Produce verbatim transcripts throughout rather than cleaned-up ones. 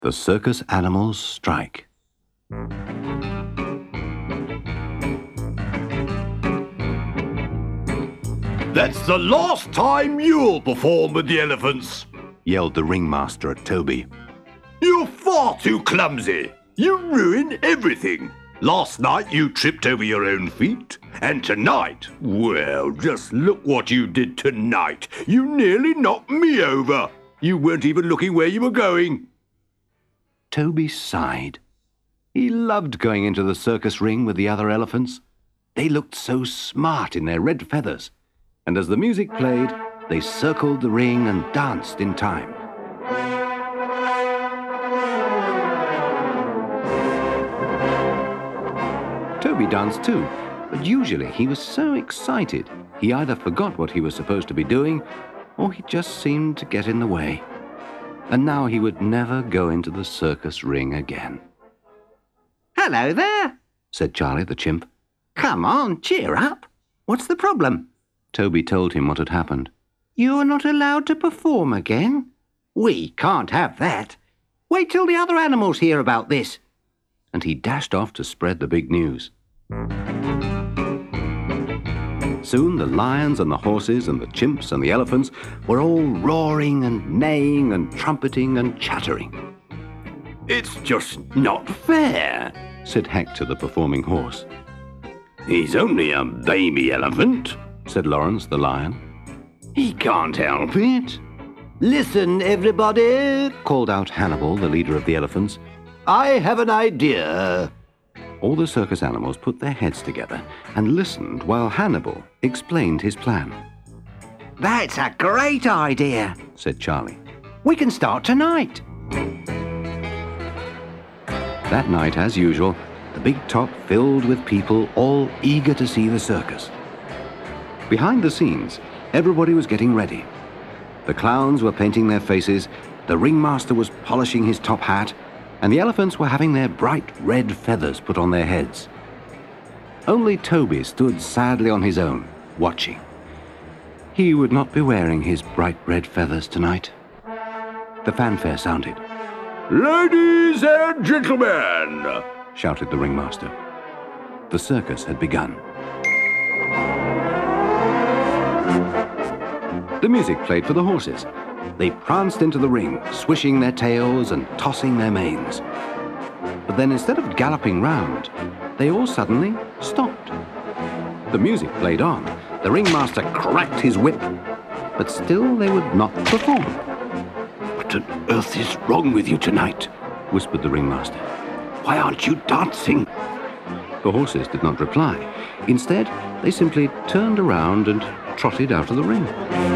The circus animals strike. That's the last time you'll perform with the elephants, yelled the ringmaster at Toby. You're far too clumsy. You ruin everything. Last night you tripped over your own feet, and tonight, well, just look what you did tonight. You nearly knocked me over. You weren't even looking where you were going. Toby sighed. He loved going into the circus ring with the other elephants. They looked so smart in their red feathers, and as the music played, they circled the ring and danced in time. Toby danced too, but usually he was so excited he either forgot what he was supposed to be doing or he just seemed to get in the way. And now he would never go into the circus ring again. "Hello there," said Charlie the chimp. "Come on, cheer up. What's the problem?" Toby told him what had happened. "You're not allowed to perform again? We can't have that. Wait till the other animals hear about this." And he dashed off to spread the big news. Soon the lions and the horses and the chimps and the elephants were all roaring and neighing and trumpeting and chattering. "It's just not fair," said Hector the performing horse. "He's only a baby elephant," said Lawrence the lion. "He can't help it." "Listen, everybody," called out Hannibal, the leader of the elephants. "I have an idea." All the circus animals put their heads together and listened while Hannibal explained his plan. "That's a great idea," said Charlie. "We can start tonight." That night, as usual, the big top filled with people all eager to see the circus. Behind the scenes, everybody was getting ready. The clowns were painting their faces, the ringmaster was polishing his top hat, and the elephants were having their bright red feathers put on their heads. Only Toby stood sadly on his own, watching. He would not be wearing his bright red feathers tonight. The fanfare sounded. "Ladies and gentlemen," shouted the ringmaster. The circus had begun. The music played for the horses. They pranced into the ring, swishing their tails and tossing their manes. But then instead of galloping round, they all suddenly stopped. The music played on. The ringmaster cracked his whip, but still they would not perform. "What on earth is wrong with you tonight?" whispered the ringmaster. "Why aren't you dancing?" The horses did not reply. Instead, they simply turned around and trotted out of the ring.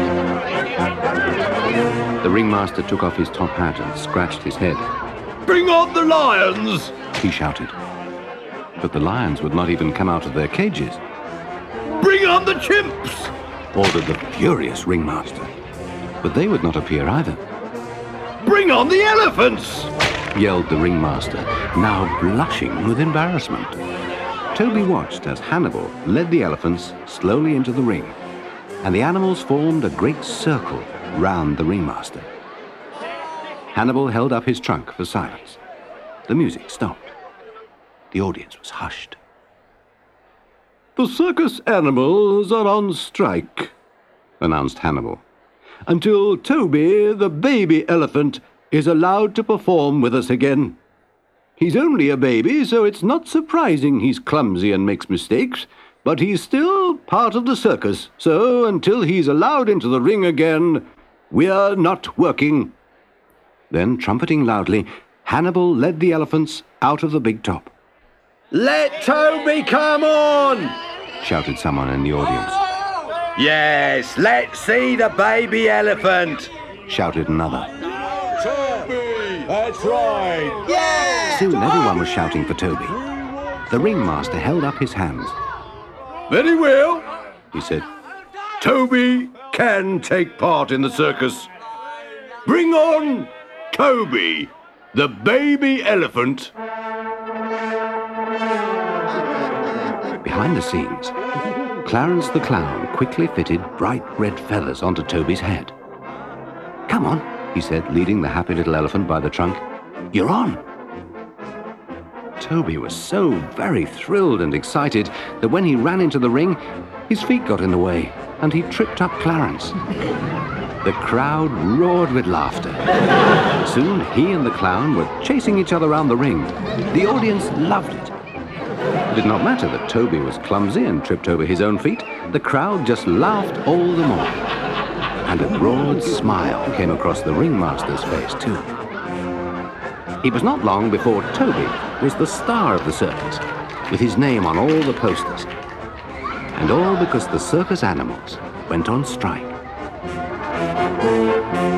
The ringmaster took off his top hat and scratched his head. "Bring on the lions!" he shouted. But the lions would not even come out of their cages. "Bring on the chimps!" ordered the furious ringmaster. But they would not appear either. "Bring on the elephants!" yelled the ringmaster, now blushing with embarrassment. Toby watched as Hannibal led the elephants slowly into the ring, and the animals formed a great circle round the ringmaster. Hannibal held up his trunk for silence. The music stopped. The audience was hushed. "The circus animals are on strike," announced Hannibal, "until Toby, the baby elephant, is allowed to perform with us again. He's only a baby, so it's not surprising he's clumsy and makes mistakes, but he's still part of the circus, so until he's allowed into the ring again, we're not working." Then, trumpeting loudly, Hannibal led the elephants out of the big top. "Let Toby come on!" shouted someone in the audience. "Yes, let's see the baby elephant!" shouted another. "Toby! That's right!" Yeah! Soon everyone was shouting for Toby. The ringmaster held up his hands. "Very well," he said. "Toby can take part in the circus. Bring on Toby, the baby elephant." Behind the scenes, Clarence the clown quickly fitted bright red feathers onto Toby's head. "Come on," he said, leading the happy little elephant by the trunk. You're on." Toby was so very thrilled and excited that when he ran into the ring, his feet got in the way and he tripped up Clarence. The crowd roared with laughter. Soon he and the clown were chasing each other around the ring. The audience loved it. It did not matter that Toby was clumsy and tripped over his own feet. The crowd just laughed all the more. And a broad smile came across the ringmaster's face too. It was not long before Toby was the star of the circus, with his name on all the posters. And all because the circus animals went on strike.